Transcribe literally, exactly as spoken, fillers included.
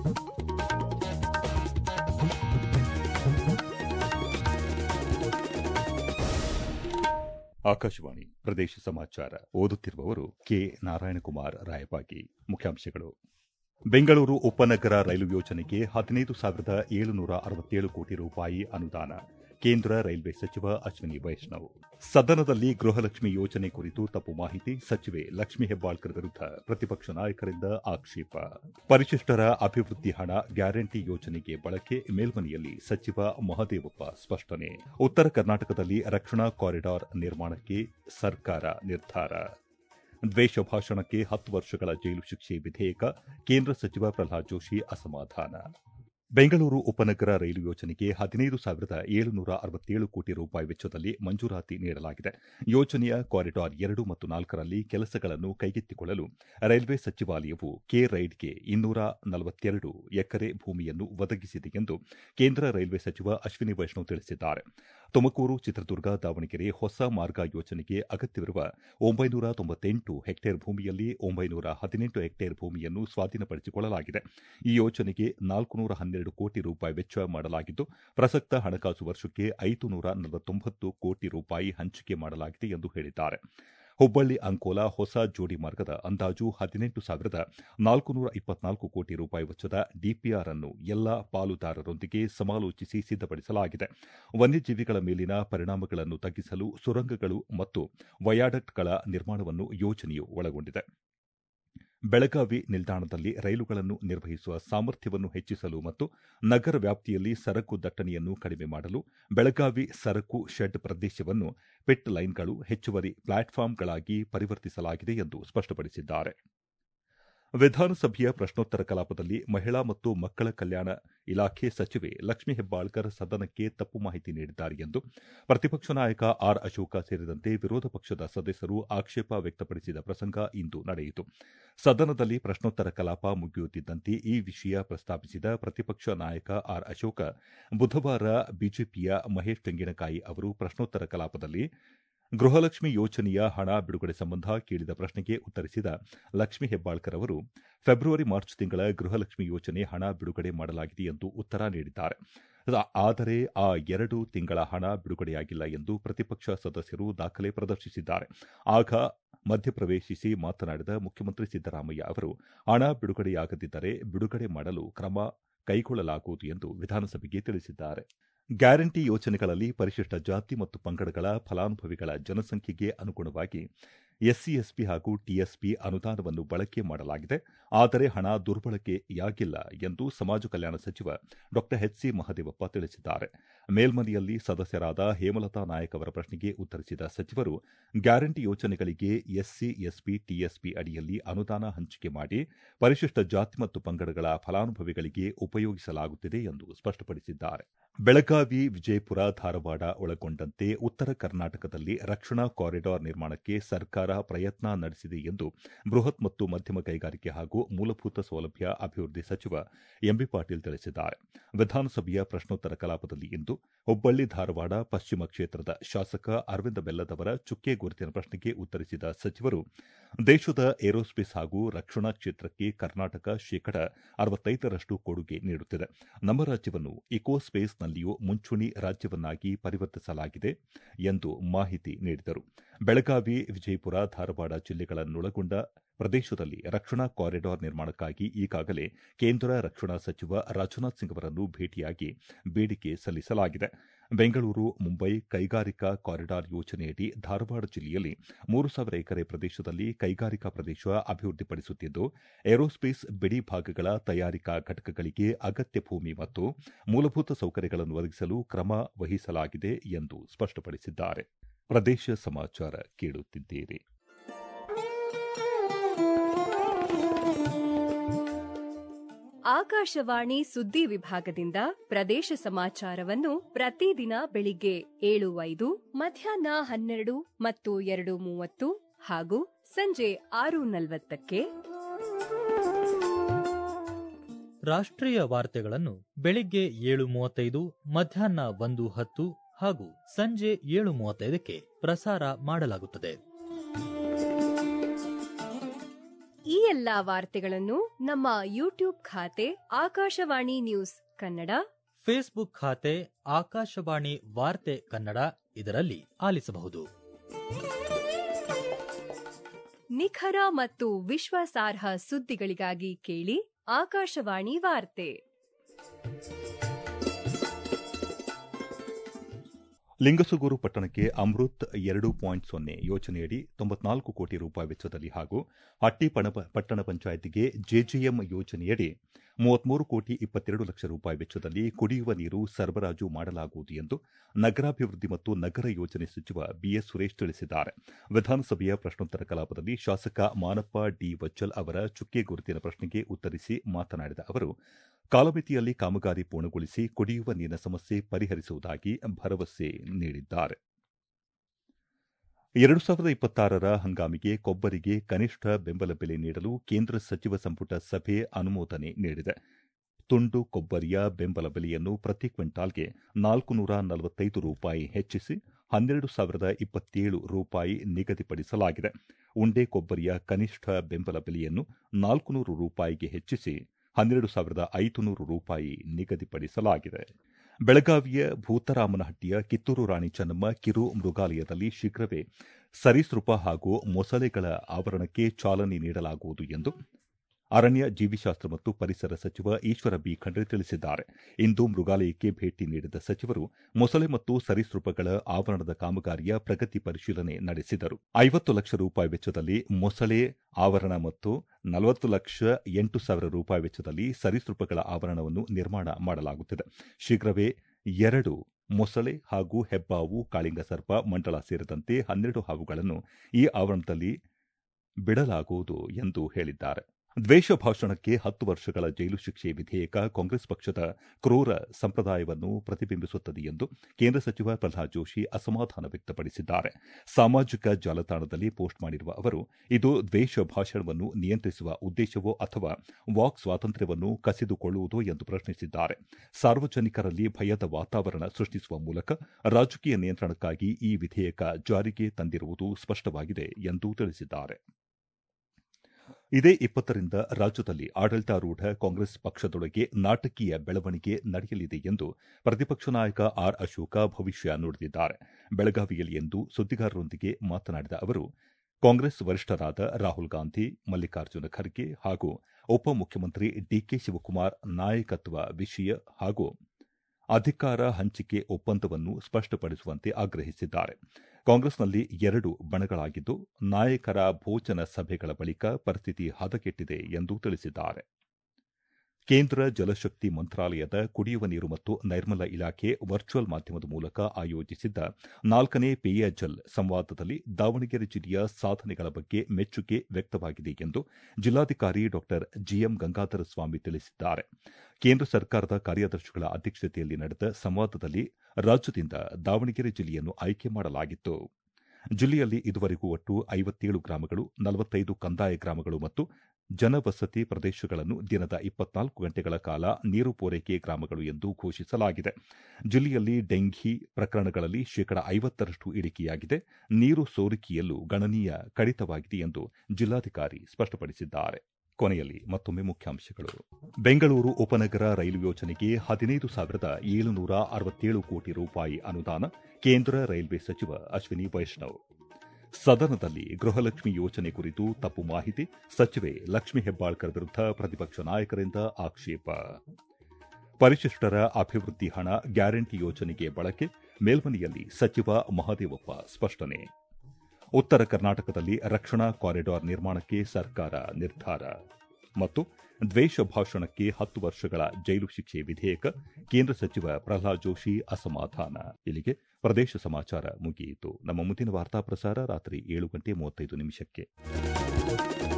ಆಕಾಶವಾಣಿ ಪ್ರದೇಶ ಸಮಾಚಾರ ಓದುತ್ತಿರುವವರು ಕೆ ನಾರಾಯಣಕುಮಾರ್ ರಾಯಬಾಗಿ. ಮುಖ್ಯಾಂಶಗಳು: ಬೆಂಗಳೂರು ಉಪನಗರ ರೈಲು ಯೋಜನೆಗೆ ಹದಿನೈದು ಸಾವಿರದ ಏಳುನೂರ ಅರವತ್ತೇಳು ಕೋಟಿ ರೂಪಾಯಿ ಅನುದಾನ. ಕೇಂದ್ರ ರೈಲ್ವೆ ಸಚಿವ ಅಶ್ವಿನಿ ವೈಷ್ಣವ್. ಸದನದಲ್ಲಿ ಗೃಹಲಕ್ಷ್ಮಿ ಯೋಜನೆ ಕುರಿತು ತಪ್ಪು ಮಾಹಿತಿ, ಸಚಿವೆ ಲಕ್ಷ್ಮೀ ಹೆಬ್ಬಾಳ್ಕರ್ ವಿರುದ್ಧ ಪ್ರತಿಪಕ್ಷ ನಾಯಕರಿಂದ ಆಕ್ಷೇಪ. ಪರಿಶಿಷ್ಟರ ಅಭಿವೃದ್ಧಿ ಹಣ ಗ್ಯಾರಂಟಿ ಯೋಜನೆಗೆ ಬಳಕೆ, ಮೇಲ್ಮನೆಯಲ್ಲಿ ಸಚಿವ ಮಹದೇವಪ್ಪ ಸ್ಪಷ್ಟನೆ. ಉತ್ತರ ಕರ್ನಾಟಕದಲ್ಲಿ ರಕ್ಷಣಾ ಕಾರಿಡಾರ್ ನಿರ್ಮಾಣಕ್ಕೆ ಸರ್ಕಾರ ನಿರ್ಧಾರ. ದ್ವೇಷ ಭಾಷಣಕ್ಕೆ ಹತ್ತು ವರ್ಷಗಳ ಜೈಲು ಶಿಕ್ಷೆ ವಿಧೇಯಕ, ಕೇಂದ್ರ ಸಚಿವ ಪ್ರಹ್ಲಾದ್ ಜೋಶಿ ಅಸಮಾಧಾನ. ಬೆಂಗಳೂರು ಉಪನಗರ ರೈಲು ಯೋಜನೆಗೆ ಹದಿನೈದು ಸಾವಿರದ ಏಳುನೂರ ಅರವತ್ತೇಳು ಕೋಟಿ ರೂಪಾಯಿ ವೆಚ್ಚದಲ್ಲಿ ಮಂಜೂರಾತಿ ನೀಡಲಾಗಿದೆ. ಯೋಜನೆಯ ಕಾರಿಡಾರ್ ಎರಡು ಮತ್ತು ನಾಲ್ಕರಲ್ಲಿ ಕೆಲಸಗಳನ್ನು ಕೈಗೆತ್ತಿಕೊಳ್ಳಲು ರೈಲ್ವೆ ಸಚಿವಾಲಯವು ಕೆ ರೈಡ್ಗೆ ಇನ್ನೂರ ನಲವತ್ತೆರಡು ಎಕರೆ ಭೂಮಿಯನ್ನು ಒದಗಿಸಿದೆ ಎಂದು ಕೇಂದ್ರ ರೈಲ್ವೆ ಸಚಿವ ಅಶ್ವಿನಿ ವೈಷ್ಣವ್ ತಿಳಿಸಿದ್ದಾರೆ. ತುಮಕೂರು, ಚಿತ್ರದುರ್ಗ, ದಾವಣಗೆರೆ ಹೊಸ ಮಾರ್ಗ ಯೋಜನೆಗೆ ಅಗತ್ಯವಿರುವ ಒಂಬೈನೂರ ತೊಂಬತ್ತೆಂಟು ಹೆಕ್ಟೇರ್ ಭೂಮಿಯಲ್ಲಿ ಒಂಬೈನೂರ ಹದಿನೆಂಟು ಹೆಕ್ಟೇರ್ ಭೂಮಿಯನ್ನು ಸ್ವಾಧೀನಪಡಿಸಿಕೊಳ್ಳಲಾಗಿದೆ. ಈ ಯೋಜನೆಗೆ ನಾಲ್ಕುನೂರ ಹನ್ನೆರಡು ಕೋಟಿ ರೂಪಾಯಿ ವೆಚ್ಚ ಮಾಡಲಾಗಿದ್ದು, ಪ್ರಸಕ್ತ ಹಣಕಾಸು ವರ್ಷಕ್ಕೆ ಐದು ನೂರ ನಲವತ್ತೊಂಬತ್ತು ಕೋಟಿ ರೂಪಾಯಿ ಹಂಚಿಕೆ ಮಾಡಲಾಗಿದೆ ಎಂದು ಹೇಳಿದ್ದಾರೆ. ಹುಬ್ಬಳ್ಳಿ ಅಂಕೋಲಾ ಹೊಸ ಜೋಡಿ ಮಾರ್ಗದ ಅಂದಾಜು ಹದಿನೆಂಟು ಸಾವಿರದ ನಾಲ್ಕುನೂರ ಇಪ್ಪತ್ನಾಲ್ಕು ಕೋಟಿ ರೂಪಾಯಿ ವೆಚ್ಚದ ಡಿಪಿಆರ್ ಅನ್ನು ಎಲ್ಲಾ ಪಾಲುದಾರರೊಂದಿಗೆ ಸಮಾಲೋಚಿಸಿ ಸಿದ್ದಪಡಿಸಲಾಗಿದೆ. ವನ್ಯಜೀವಿಗಳ ಮೇಲಿನ ಪರಿಣಾಮಗಳನ್ನು ತಗ್ಗಿಸಲು ಸುರಂಗಗಳು ಮತ್ತು ವಯಾಡಕ್ಟ್ಗಳ ನಿರ್ಮಾಣವನ್ನು ಯೋಜನೆಯು ಒಳಗೊಂಡಿದೆ. ಬೆಳಗಾವಿ ನಿಲ್ದಾಣದಲ್ಲಿ ರೈಲುಗಳನ್ನು ನಿರ್ವಹಿಸುವ ಸಾಮರ್ಥ್ಯವನ್ನು ಹೆಚ್ಚಿಸಲು ಮತ್ತು ನಗರ ವ್ಯಾಪ್ತಿಯಲ್ಲಿ ಸರಕು ದಟ್ಟಣೆಯನ್ನು ಕಡಿಮೆ ಮಾಡಲು ಬೆಳಗಾವಿ ಸರಕು ಶೆಡ್ ಪ್ರದೇಶವನ್ನು ಪಿಟ್ ಲೈನ್ಗಳು, ಹೆಚ್ಚುವರಿ ಪ್ಲಾಟ್ಫಾರ್ಮ್ಗಳಾಗಿ ಪರಿವರ್ತಿಸಲಾಗಿದೆ ಎಂದು ಸ್ಪಷ್ಟಪಡಿಸಿದ್ದಾರೆ. ವಿಧಾನಸಭೆಯ ಪ್ರಶ್ನೋತ್ತರ ಕಲಾಪದಲ್ಲಿ ಮಹಿಳಾ ಮತ್ತು ಮಕ್ಕಳ ಕಲ್ಯಾಣ ಇಲಾಖೆ ಸಚಿವೆ ಲಕ್ಷ್ಮೀ ಹೆಬ್ಬಾಳ್ಕರ್ ಸದನಕ್ಕೆ ತಪ್ಪು ಮಾಹಿತಿ ನೀಡಿದ್ದಾರೆ ಎಂದು ಪ್ರತಿಪಕ್ಷ ನಾಯಕ ಆರ್ ಅಶೋಕ ಸೇರಿದಂತೆ ವಿರೋಧ ಪಕ್ಷದ ಸದಸ್ಯರು ಆಕ್ಷೇಪ ವ್ಯಕ್ತಪಡಿಸಿದ ಪ್ರಸಂಗ ಇಂದು ನಡೆಯಿತು. ಸದನದಲ್ಲಿ ಪ್ರಶ್ನೋತ್ತರ ಕಲಾಪ ಮುಗಿಯುತ್ತಿದ್ದಂತೆ ಈ ವಿಷಯ ಪ್ರಸ್ತಾಪಿಸಿದ ಪ್ರತಿಪಕ್ಷ ನಾಯಕ ಆರ್ ಅಶೋಕ, ಬುಧವಾರ ಬಿಜೆಪಿಯ ಮಹೇಶ್ ತೆಂಗಿನಕಾಯಿ ಅವರು ಪ್ರಶ್ನೋತ್ತರ ಕಲಾಪದಲ್ಲಿ ಗೃಹಲಕ್ಷ್ಮಿ ಯೋಜನೆಯ ಹಣ ಬಿಡುಗಡೆ ಸಂಬಂಧ ಕೇಳಿದ ಪ್ರಶ್ನೆಗೆ ಉತ್ತರಿಸಿದ ಲಕ್ಷ್ಮೀ ಹೆಬ್ಬಾಳ್ಕರ್ ಅವರು, ಫೆಬ್ರವರಿ ಮಾರ್ಚ್ ತಿಂಗಳ ಗೃಹಲಕ್ಷ್ಮಿ ಯೋಜನೆ ಹಣ ಬಿಡುಗಡೆ ಮಾಡಲಾಗಿದೆ ಎಂದು ಉತ್ತರ ನೀಡಿದ್ದಾರೆ. ಆದರೆ ಆ ಎರಡು ತಿಂಗಳ ಹಣ ಬಿಡುಗಡೆಯಾಗಿಲ್ಲ ಎಂದು ಪ್ರತಿಪಕ್ಷ ಸದಸ್ಯರು ದಾಖಲೆ ಪ್ರದರ್ಶಿಸಿದ್ದಾರೆ. ಆಗ ಮಧ್ಯಪ್ರವೇಶಿಸಿ ಮಾತನಾಡಿದ ಮುಖ್ಯಮಂತ್ರಿ ಸಿದ್ದರಾಮಯ್ಯ ಅವರು, ಹಣ ಬಿಡುಗಡೆಯಾಗದಿದ್ದರೆ ಬಿಡುಗಡೆ ಮಾಡಲು ಕ್ರಮ ಕೈಗೊಳ್ಳಲಾಗುವುದು ಎಂದು ವಿಧಾನಸಭೆಗೆ ತಿಳಿಸಿದ್ದಾರೆ. ಗ್ಯಾರಂಟಿ ಯೋಜನೆಗಳಲ್ಲಿ ಪರಿಶಿಷ್ಟ ಜಾತಿ ಮತ್ತು ಪಂಗಡಗಳ ಫಲಾನುಭವಿಗಳ ಜನಸಂಖ್ಯೆಗೆ ಅನುಗುಣವಾಗಿ ಎಸ್ಸಿ, ಎಸ್ಪಿ ಹಾಗೂ ಟಿಎಸ್ಪಿ ಅನುದಾನವನ್ನು ಬಳಕೆ ಮಾಡಲಾಗಿದೆ. ಆದರೆ ಹಣ ದುರ್ಬಳಕೆಯಾಗಿಲ್ಲ ಎಂದು ಸಮಾಜ ಕಲ್ಯಾಣ ಸಚಿವ ಡಾ ಎಚ್ ಸಿ ಮಹದೇವಪ್ಪ ತಿಳಿಸಿದ್ದಾರೆ. ಮೇಲ್ಮನೆಯಲ್ಲಿ ಸದಸ್ಯರಾದ ಹೇಮಲತಾ ನಾಯಕ್ ಅವರ ಪ್ರಶ್ನೆಗೆ ಉತ್ತರಿಸಿದ ಸಚಿವರು, ಗ್ಯಾರಂಟಿ ಯೋಜನೆಗಳಿಗೆ ಎಸ್ಸಿ, ಎಸ್ಪಿ, ಟಿಎಸ್ಪಿ ಅಡಿಯಲ್ಲಿ ಅನುದಾನ ಹಂಚಿಕೆ ಮಾಡಿ ಪರಿಶಿಷ್ಟ ಜಾತಿ ಮತ್ತು ಪಂಗಡಗಳ ಫಲಾನುಭವಿಗಳಿಗೆ ಉಪಯೋಗಿಸಲಾಗುತ್ತಿದೆ ಎಂದು ಸ್ಪಷ್ಟಪಡಿಸಿದ್ದಾರೆ. ಬೆಳಗಾವಿ, ವಿಜಯಪುರ, ಧಾರವಾಡ ಒಳಗೊಂಡಂತೆ ಉತ್ತರ ಕರ್ನಾಟಕದಲ್ಲಿ ರಕ್ಷಣಾ ಕಾರಿಡಾರ್ ನಿರ್ಮಾಣಕ್ಕೆ ಸರ್ಕಾರ ಪ್ರಯತ್ನ ನಡೆಸಿದೆ ಎಂದು ಬೃಹತ್ ಮತ್ತು ಮಧ್ಯಮ ಕೈಗಾರಿಕೆ ಹಾಗೂ ಮೂಲಭೂತ ಸೌಲಭ್ಯ ಅಭಿವೃದ್ಧಿ ಸಚಿವ ಎಂಬಿ ಪಾಟೀಲ್ ತಿಳಿಸಿದ್ದಾರೆ. ವಿಧಾನಸಭೆಯ ಪ್ರಶ್ನೋತ್ತರ ಕಲಾಪದಲ್ಲಿ ಇಂದು ಹುಬ್ಬಳ್ಳಿ ಧಾರವಾಡ ಪಶ್ಚಿಮ ಕ್ಷೇತ್ರದ ಶಾಸಕ ಅರವಿಂದ ಬೆಲ್ಲದವರ ಚುಕ್ಕೆ ಗುರುತಿನ ಪ್ರಶ್ನೆಗೆ ಉತ್ತರಿಸಿದ ಸಚಿವರು, ದೇಶದ ಏರೋಸ್ಪೇಸ್ ಹಾಗೂ ರಕ್ಷಣಾ ಕ್ಷೇತ್ರಕ್ಕೆ ಕರ್ನಾಟಕ ಶೇಕಡ ಅರವತ್ತೈದರಷ್ಟು ಕೊಡುಗೆ ನೀಡುತ್ತಿದೆ. ನಮ್ಮ ರಾಜ್ಯವನ್ನು ಇಕೋಸ್ಪೇಸ್ನಲ್ಲಿಯೂ ಮುಂಚೂಣಿ ರಾಜ್ಯವನ್ನಾಗಿ ಪರಿವರ್ತಿಸಲಾಗಿದೆ ಎಂದು ಮಾಹಿತಿ ನೀಡಿದರು. ಬೆಳಗಾವಿ, ವಿಜಯಪುರ, ಧಾರವಾಡ ಜಿಲ್ಲೆಗಳನ್ನೊಳಗೊಂಡ ಪ್ರದೇಶದಲ್ಲಿ ರಕ್ಷಣಾ ಕಾರಿಡಾರ್ ನಿರ್ಮಾಣಕ್ಕಾಗಿ ಈಗಾಗಲೇ ಕೇಂದ್ರ ರಕ್ಷಣಾ ಸಚಿವ ರಾಜನಾಥ್ ಸಿಂಗ್ ಅವರನ್ನು ಭೇಟಿಯಾಗಿ ಬೇಡಿಕೆ ಸಲ್ಲಿಸಲಾಗಿದೆ. ಬೆಂಗಳೂರು ಮುಂಬೈ ಕೈಗಾರಿಕಾ ಕಾರಿಡಾರ್ ಯೋಜನೆಯಡಿ ಧಾರವಾಡ ಜಿಲ್ಲೆಯಲ್ಲಿ ಮೂರು ಸಾವಿರ ಎಕರೆ ಪ್ರದೇಶದಲ್ಲಿ ಕೈಗಾರಿಕಾ ಪ್ರದೇಶ ಅಭಿವೃದ್ಧಿಪಡಿಸುತ್ತಿದ್ದು, ಏರೋಸ್ಪೇಸ್ ಬಿಡಿ ಭಾಗಗಳ ತಯಾರಿಕಾ ಘಟಕಗಳಿಗೆ ಅಗತ್ಯ ಭೂಮಿ ಮತ್ತು ಮೂಲಭೂತ ಸೌಕರ್ಯಗಳನ್ನು ಒದಗಿಸಲು ಕ್ರಮ ವಹಿಸಲಾಗಿದೆ ಎಂದು ಸ್ಪಷ್ಟಪಡಿಸಿದ್ದಾರೆ. ಪ್ರದೇಶ ಸಮಾಚಾರ ಕೇಳುತ್ತಿದ್ದೀರಿ. ಆಕಾಶವಾಣಿ ಸುದ್ದಿ ವಿಭಾಗದಿಂದ ಪ್ರದೇಶ ಸಮಾಚಾರವನ್ನು ಪ್ರತಿದಿನ ಬೆಳಿಗ್ಗೆ ಏಳು ಐದು, ಮಧ್ಯಾಹ್ನ ಹನ್ನೆರಡು ಮತ್ತು ಎರಡು ಮೂವತ್ತು ಹಾಗೂ ಸಂಜೆ ಆರು ನಲವತ್ತಕ್ಕೆ, ರಾಷ್ಟ್ರೀಯ ವಾರ್ತೆಗಳನ್ನು ಬೆಳಿಗ್ಗೆ ಏಳು ಮೂವತ್ತೈದು, ಮಧ್ಯಾಹ್ನ ಒಂದು ಹತ್ತು ಹಾಗೂ ಸಂಜೆ ಏಳು ಮೂವತ್ತೈದಕ್ಕೆ ಪ್ರಸಾರ ಮಾಡಲಾಗುತ್ತದೆ. ಈ ಎಲ್ಲಾ ವಾರ್ತೆಗಳನ್ನು ನಮ್ಮ ಯೂಟ್ಯೂಬ್ ಖಾತೆ ಆಕಾಶವಾಣಿ ನ್ಯೂಸ್ ಕನ್ನಡ, ಫೇಸ್ಬುಕ್ ಖಾತೆ ಆಕಾಶವಾಣಿ ವಾರ್ತೆ ಕನ್ನಡ ಇದರಲ್ಲಿ ಆಲಿಸಬಹುದು. ನಿಖರ ಮತ್ತು ವಿಶ್ವಾಸಾರ್ಹ ಸುದ್ದಿಗಳಿಗಾಗಿ ಕೇಳಿ ಆಕಾಶವಾಣಿ ವಾರ್ತೆ. ಲಿಂಗಸೂಗೂರು ಪಟ್ಟಣಕ್ಕೆ ಅಮೃತ್ ಎರಡು ಪಾಯಿಂಟ್ ಸೊನ್ನೆ ಯೋಜನೆಯಡಿ ತೊಂಬತ್ನಾಲ್ಕು ಕೋಟಿ ರೂಪಾಯಿ ವೆಚ್ಚದಲ್ಲಿ ಹಾಗೂ ಹಟ್ಟಿ ಪಟ್ಟಣ ಪಂಚಾಯಿತಿಗೆ ಜೆಜೆಎಂ ಯೋಜನೆಯಡಿ ಮೂವತ್ಮೂರು ಕೋಟಿ ಇಪ್ಪತ್ತೆರಡು ಲಕ್ಷ ರೂಪಾಯಿ ವೆಚ್ಚದಲ್ಲಿ ಕುಡಿಯುವ ನೀರು ಸರಬರಾಜು ಮಾಡಲಾಗುವುದು ಎಂದು ನಗರಾಭಿವೃದ್ಧಿ ಮತ್ತು ನಗರ ಯೋಜನೆ ಸಚಿವ ಬಿಎಸ್ ಸುರೇಶ್ ತಿಳಿಸಿದ್ದಾರೆ. ವಿಧಾನಸಭೆಯ ಪ್ರಶ್ನೋತ್ತರ ಕಲಾಪದಲ್ಲಿ ಶಾಸಕ ಮಾನಪ್ಪ ಡಿ ವಚ್ಚಲ್ ಅವರ ಚುಕ್ಕೆ ಗುರುತಿನ ಪ್ರಶ್ನೆಗೆ ಉತ್ತರಿಸಿ ಮಾತನಾಡಿದ ಅವರು, ಕಾಲಮಿತಿಯಲ್ಲಿ ಕಾಮಗಾರಿ ಪೂರ್ಣಗೊಳಿಸಿ ಕುಡಿಯುವ ನೀರಿನ ಸಮಸ್ಯೆ ಪರಿಹರಿಸುವುದಾಗಿ ಭರವಸೆ ನೀಡಿದ್ದಾರೆ. ಎರಡು ಸಾವಿರದ ಇಪ್ಪತ್ತಾರರ ಹಂಗಾಮಿಗೆ ಕೊಬ್ಬರಿಗೆ ಕನಿಷ್ಠ ಬೆಂಬಲ ಬೆಲೆ ನೀಡಲು ಕೇಂದ್ರ ಸಚಿವ ಸಂಪುಟ ಸಭೆ ಅನುಮೋದನೆ ನೀಡಿದೆ. ತುಂಡು ಕೊಬ್ಬರಿಯ ಬೆಂಬಲ ಬೆಲೆಯನ್ನು ಪ್ರತಿ ಕ್ವಿಂಟಾಲ್ಗೆ ನಾಲ್ಕು ನೂರ ನಲವತ್ತೈದು ರೂಪಾಯಿ ಹೆಚ್ಚಿಸಿ ಹನ್ನೆರಡು ಸಾವಿರದ ಇಪ್ಪತ್ತೇಳು ರೂಪಾಯಿ ನಿಗದಿಪಡಿಸಲಾಗಿದೆ. ಉಂಡೆ ಕೊಬ್ಬರಿಯ ಕನಿಷ್ಠ ಬೆಂಬಲ ಬೆಲೆಯನ್ನು ನಾಲ್ಕು ನೂರು ರೂಪಾಯಿಗೆ ಹೆಚ್ಚಿಸಿ ಹನ್ನೆರಡು ಸಾವಿರದ ಐದುನೂರು ರೂಪಾಯಿ ನಿಗದಿಪಡಿಸಲಾಗಿದೆ. ಬೆಳಗಾವಿಯ ಭೂತರಾಮನಹಟ್ಟಿಯ ಕಿತ್ತೂರು ರಾಣಿ ಚೆನ್ನಮ್ಮ ಕಿರು ಮೃಗಾಲಯದಲ್ಲಿ ಶೀಘ್ರವೇ ಸರೀಸೃಪ ಹಾಗೂ ಮೊಸಳೆಗಳ ಆವರಣಕ್ಕೆ ಚಾಲನೆ ನೀಡಲಾಗುವುದು ಎಂದು ಅರಣ್ಯ, ಜೀವಿಶಾಸ್ತ್ರ ಮತ್ತು ಪರಿಸರ ಸಚಿವ ಈಶ್ವರ ಬಿ ಖಂಡ್ರೆ ತಿಳಿಸಿದ್ದಾರೆ. ಇಂದು ಮೃಗಾಲಯಕ್ಕೆ ಭೇಟಿ ನೀಡಿದ ಸಚಿವರು ಮೊಸಳೆ ಮತ್ತು ಸರೀಸೃಪಗಳ ಆವರಣದ ಕಾಮಗಾರಿಯ ಪ್ರಗತಿ ಪರಿಶೀಲನೆ ನಡೆಸಿದರು. ಐವತ್ತು ಲಕ್ಷ ರೂಪಾಯಿ ವೆಚ್ಚದಲ್ಲಿ ಮೊಸಳೆ ಆವರಣ ಮತ್ತು ನಲವತ್ತು ಲಕ್ಷ ಎಂಟು ಸಾವಿರ ರೂಪಾಯಿ ವೆಚ್ಚದಲ್ಲಿ ಸರೀಸೃಪಗಳ ಆವರಣವನ್ನು ನಿರ್ಮಾಣ ಮಾಡಲಾಗುತ್ತಿದೆ. ಶೀಘ್ರವೇ ಎರಡು ಮೊಸಳೆ ಹಾಗೂ ಹೆಬ್ಬಾವು, ಕಾಳಿಂಗ ಸರ್ಪ, ಮಂಡಳ ಸೇರಿದಂತೆ ಹನ್ನೆರಡು ಹಾವುಗಳನ್ನು ಈ ಆವರಣದಲ್ಲಿ ಬಿಡಲಾಗುವುದು ಎಂದು ಹೇಳಿದ್ದಾರೆ. ದ್ವೇಷ ಭಾಷಣಕ್ಕೆ ಹತ್ತು ವರ್ಷಗಳ ಜೈಲು ಶಿಕ್ಷೆ ವಿಧೇಯಕ ಕಾಂಗ್ರೆಸ್ ಪಕ್ಷದ ಕ್ರೂರ ಸಂಪ್ರದಾಯವನ್ನು ಪ್ರತಿಬಿಂಬಿಸುತ್ತದೆ ಎಂದು ಕೇಂದ್ರ ಸಚಿವ ಪ್ರಹ್ಲಾದ್ ಜೋಶಿ ಅಸಮಾಧಾನ ವ್ಯಕ್ತಪಡಿಸಿದ್ದಾರೆ. ಸಾಮಾಜಿಕ ಜಾಲತಾಣದಲ್ಲಿ ಪೋಸ್ಟ್ ಮಾಡಿರುವ ಅವರು, ಇದು ದ್ವೇಷ ಭಾಷಣವನ್ನು ನಿಯಂತ್ರಿಸುವ ಉದ್ದೇಶವೋ ಅಥವಾ ವಾಕ್ ಸ್ವಾತಂತ್ರ್ಯವನ್ನು ಕಸಿದುಕೊಳ್ಳುವುದೋ ಎಂದು ಪ್ರಶ್ನಿಸಿದ್ದಾರೆ. ಸಾರ್ವಜನಿಕರಲ್ಲಿ ಭಯದ ವಾತಾವರಣ ಸೃಷ್ಟಿಸುವ ಮೂಲಕ ರಾಜಕೀಯ ನಿಯಂತ್ರಣಕ್ಕಾಗಿ ಈ ವಿಧೇಯಕ ಜಾರಿಗೆ ತಂದಿರುವುದು ಸ್ಪಷ್ಟವಾಗಿದೆ ಎಂದು ತಿಳಿಸಿದ್ದಾರೆ. ಇದೇ ಇಪ್ಪತ್ತರಿಂದ ರಾಜ್ಯದಲ್ಲಿ ಆಡಳಿತಾರೂಢ ಕಾಂಗ್ರೆಸ್ ಪಕ್ಷದೊಳಗೆ ನಾಟಕೀಯ ಬೆಳವಣಿಗೆ ನಡೆಯಲಿದೆ ಎಂದು ಪ್ರತಿಪಕ್ಷ ನಾಯಕ ಆರ್ ಅಶೋಕ ಭವಿಷ್ಯ ನುಡಿದಿದ್ದಾರೆ. ಬೆಳಗಾವಿಯಲ್ಲಿಂದು ಸುದ್ದಿಗಾರರೊಂದಿಗೆ ಮಾತನಾಡಿದ ಅವರು, ಕಾಂಗ್ರೆಸ್ ವರಿಷ್ಠರಾದ ರಾಹುಲ್ ಗಾಂಧಿ, ಮಲ್ಲಿಕಾರ್ಜುನ ಖರ್ಗೆ ಹಾಗೂ ಉಪಮುಖ್ಯಮಂತ್ರಿ ಡಿಕೆ ಶಿವಕುಮಾರ್ ನಾಯಕತ್ವ ವಿಷಯ ಹಾಗೂ ಅಧಿಕಾರ ಹಂಚಿಕೆ ಒಪ್ಪಂದವನ್ನು ಸ್ಪಷ್ಟಪಡಿಸುವಂತೆ ಆಗ್ರಹಿಸಿದ್ದಾರೆ. ಕಾಂಗ್ರೆಸ್ನಲ್ಲಿ ಎರಡು ಬಣಗಳಾಗಿದ್ದು, ನಾಯಕರ ಭೋಜನ ಸಭೆಗಳ ಬಳಿಕ ಪರಿಸ್ಥಿತಿ ಹದಗೆಟ್ಟಿದೆ ಎಂದು ತಿಳಿಸಿದ್ದಾರೆ. ಕೇಂದ್ರ ಜಲಶಕ್ತಿ ಮಂತ್ರಾಲಯದ ಕುಡಿಯುವ ನೀರು ಮತ್ತು ನೈರ್ಮಲ್ಯ ಇಲಾಖೆ ವರ್ಚುವಲ್ ಮಾಧ್ಯಮದ ಮೂಲಕ ಆಯೋಜಿಸಿದ್ದ ನಾಲ್ಕನೇ ಪೇಯಜಲ್ ಸಂವಾದದಲ್ಲಿ ದಾವಣಗೆರೆ ಜಿಲ್ಲೆಯ ಸಾಧನೆಗಳ ಬಗ್ಗೆ ಮೆಚ್ಚುಗೆ ವ್ಯಕ್ತವಾಗಿದೆ ಎಂದು ಜಿಲ್ಲಾಧಿಕಾರಿ ಡಾ ಜಿಎಂ ಗಂಗಾಧರ ಸ್ವಾಮಿ ತಿಳಿಸಿದ್ದಾರೆ. ಕೇಂದ್ರ ಸರ್ಕಾರದ ಕಾರ್ಯದರ್ಶಿಗಳ ಅಧ್ಯಕ್ಷತೆಯಲ್ಲಿ ನಡೆದ ಸಂವಾದದಲ್ಲಿ ರಾಜ್ಯದಿಂದ ದಾವಣಗೆರೆ ಜಿಲ್ಲೆಯನ್ನು ಆಯ್ಕೆ ಮಾಡಲಾಗಿತ್ತು. ಜಿಲ್ಲೆಯಲ್ಲಿ ಇದುವರೆಗೂ ಒಟ್ಟು ಐವತ್ತೇಳು ಗ್ರಾಮಗಳು, ನಲವತ್ತೈದು ಕಂದಾಯ ಗ್ರಾಮಗಳು ಮತ್ತು ಜನವಸತಿ ಪ್ರದೇಶಗಳನ್ನು ದಿನದ ಇಪ್ಪತ್ನಾಲ್ಕು ಗಂಟೆಗಳ ಕಾಲ ನೀರು ಪೂರೈಕೆ ಗ್ರಾಮಗಳು ಎಂದು ಘೋಷಿಸಲಾಗಿದೆ. ಜಿಲ್ಲೆಯಲ್ಲಿ ಡೆಂಘಿ ಪ್ರಕರಣಗಳಲ್ಲಿ ಶೇಕಡ ಐವತ್ತರಷ್ಟು ಇಳಿಕೆಯಾಗಿದೆ. ನೀರು ಸೋರಿಕೆಯಲ್ಲೂ ಗಣನೀಯ ಕಡಿತವಾಗಿದೆ ಎಂದು ಜಿಲ್ಲಾಧಿಕಾರಿ ಸ್ಪಷ್ಟಪಡಿಸಿದ್ದಾರೆ. ಕೊನೆಯಲ್ಲಿ ಮತ್ತೊಮ್ಮೆ ಮುಖ್ಯಾಂಶಗಳು. ಬೆಂಗಳೂರು ಉಪನಗರ ರೈಲು ಯೋಜನೆಗೆ ಹದಿನೈದು ಸಾವಿರದ ಏಳುನೂರ ಅರವತ್ತೇಳು ಕೋಟಿ ರೂಪಾಯಿ ಅನುದಾನ, ಕೇಂದ್ರ ರೈಲ್ವೆ ಸಚಿವ ಅಶ್ವಿನಿ ವೈಷ್ಣವ್. ಸದನದಲ್ಲಿ ಗೃಹಲಕ್ಷ್ಮಿ ಯೋಜನೆ ಕುರಿತು ತಪ್ಪು ಮಾಹಿತಿ, ಸಚಿವೆ ಲಕ್ಷ್ಮೀ ಹೆಬ್ಬಾಳ್ಕರ್ ವಿರುದ್ಧ ಪ್ರತಿಪಕ್ಷ ನಾಯಕರಿಂದ ಆಕ್ಷೇಪ. ಪರಿಶಿಷ್ಟರ ಅಭಿವೃದ್ಧಿ ಹಣ ಗ್ಯಾರಂಟಿ ಯೋಜನೆಗೆ ಬಳಕೆ, ಮೇಲ್ಮನೆಯಲ್ಲಿ ಸಚಿವ ಮಹದೇವಪ್ಪ ಸ್ಪಷ್ಟನೆ. ಉತ್ತರ ಕರ್ನಾಟಕದಲ್ಲಿ ರಕ್ಷಣಾ ಕಾರಿಡಾರ್ ನಿರ್ಮಾಣಕ್ಕೆ ಸರ್ಕಾರ ನಿರ್ಧಾರ. ಮತ್ತು ದ್ವೇಷ ಭಾಷಣಕ್ಕೆ ಹತ್ತು ವರ್ಷಗಳ ಜೈಲು ಶಿಕ್ಷೆ ವಿಧೇಯಕ, ಕೇಂದ್ರ ಸಚಿವ ಪ್ರಹ್ಲಾದ್ ಜೋಶಿ ಅಸಮಾಧಾನ. ಇಲ್ಲಿಗೆ ಪ್ರದೇಶ ಸಮಾಚಾರ ಮುಗಿಯಿತು. ನಮ್ಮ ಮುಂದಿನ ವಾರ್ತಾ ಪ್ರಸಾರ ರಾತ್ರಿ ಏಳು ಗಂಟೆ ಮೂವತ್ತೈದು ನಿಮಿಷಕ್ಕೆ.